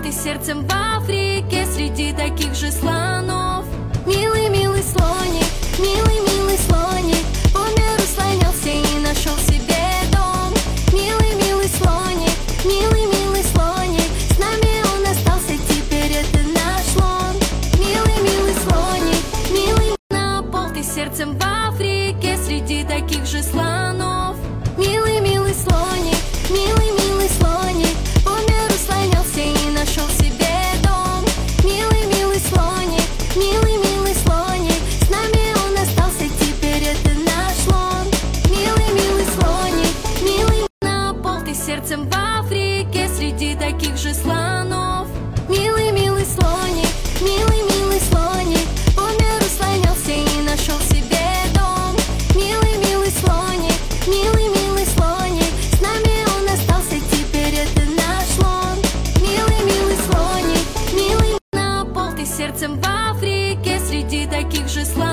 ты сердцем в Африке среди таких же слонов. Милый, милый слоник, милый, милый слоник, по миру слонялся и нашел себе дом. Милый, милый слоник, милый, милый слоник, с нами он остался, теперь это наш слон. Милый, милый слоник, милый, на пол ты сердцем в Африке среди таких же слонов. Милый, милый слоник, милый, милый слоник, по миру слонялся и нашел себе дом. Милый, милый слоник, милый, милый слоник, с нами он остался, теперь это наш слон. Милый, милый слоник, милый, на пол ты сердцем в Африке среди таких же слонов. Милый, милый слоник, милый, милый слоник, по миру слонялся и нашел себе дом. Милый, милый слоник, милый, милый слоник, с нами он остался, теперь это наш слон. Милый, милый слоник, милый, на пол ты сердцем в Африке среди таких же слонов.